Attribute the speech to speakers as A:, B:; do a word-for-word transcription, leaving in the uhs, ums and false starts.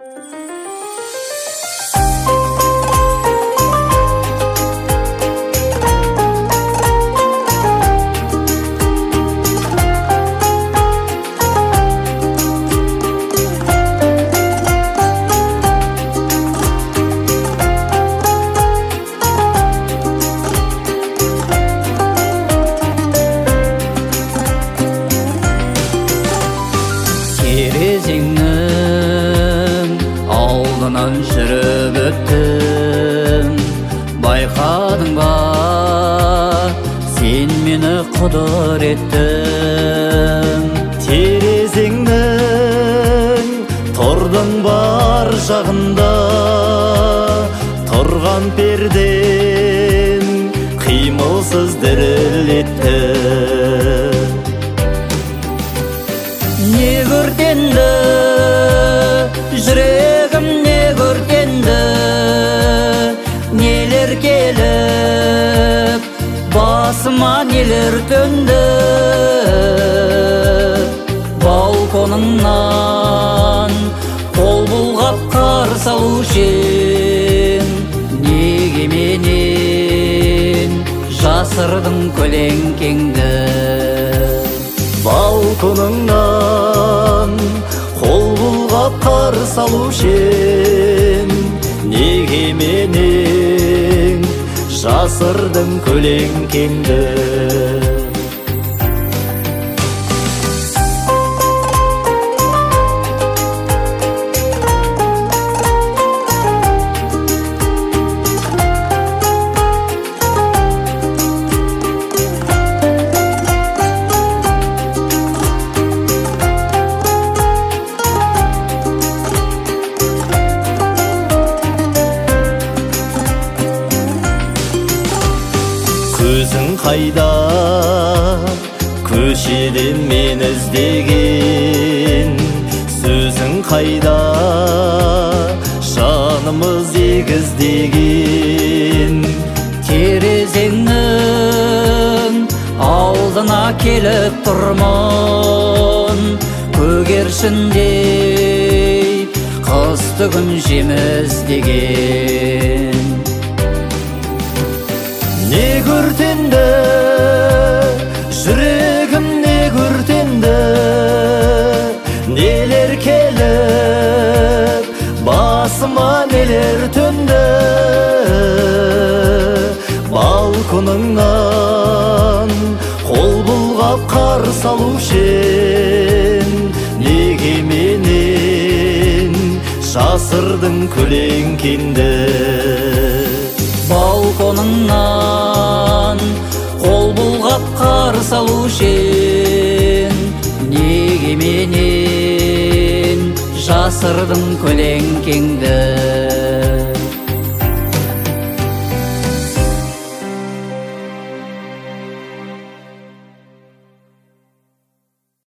A: Терезеңнің алдынан жүріп өттім, байқадың ба, сен мені құдыреттің.
B: Терезеңнің тордың бар жағында тұрған перден қимылсыз дірілетті.
A: Не көртенді, жүрегім не көртенді, нелер келіп, басыма нелер төнді. Балконыңнан қол бұлғап қарсы алушы ең, неге менен жасырдың көлеңкеңді.
B: Балконыңнан қол бұлғап қарсы алушы ең, неге менен жасырдың көлеңкеңді. Көзің қайда, көшеден мен іздеген, сөзің қайда, жанымыз егіздеген.
A: Терезеңнің алдына келіп тұрмын, көгершіндей қыстыгүн жеміз деген.
B: Не көртенді, жүрегім не көртенді, нелер келіп, басыма нелер төнді. Балконыңнан қол бұлғап қарсы алушы ең, неге менен жасырдың көлеңкеңді.
A: Балконыңнан қол бұлғап қарсы алушы ең, неге менен жасырдың көлеңкеңді.